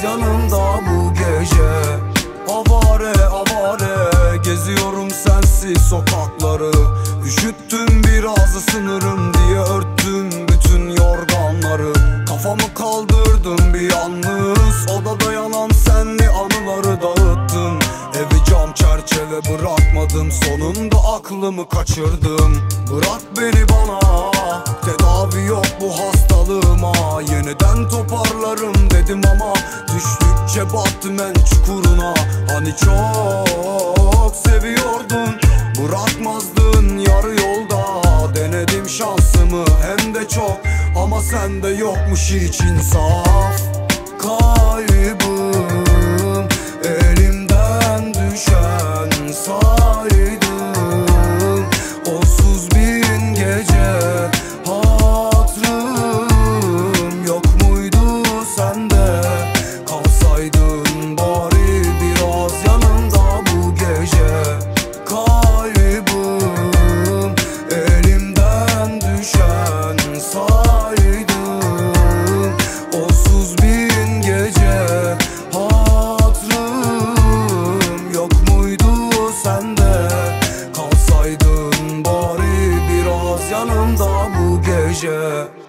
yanımda bu gece. Avare avare geziyorum sensiz sokakları. Üşüttüm biraz ısınırım diye örttüm bütün yorganları. Kafamı kaldırdım bir yalnız, odada yanan senli anıları dağıttım. Evi cam çerçeve bırakmadım, sonunda aklımı kaçırdım. Bırak beni bana, tedavi yok bu hastalığıma. Yeniden toparlarım dedim ama düştükçe battım en çukuruna. Hani çok seviyordun, bırakmazdın yarı yolda. Denedim şansımı hem de çok, ama sende yokmuş hiç insaf. Kaybım elimden düşen saydım, onsuz bin gece hatırım yok muydu sende? Kalsaydın bari biraz yanımda bu gece. Kaybım elimden düşen saydım, onsuz bin gece hatırım yok muydu sende? Kalsaydın bari biraz yanımda bu gece.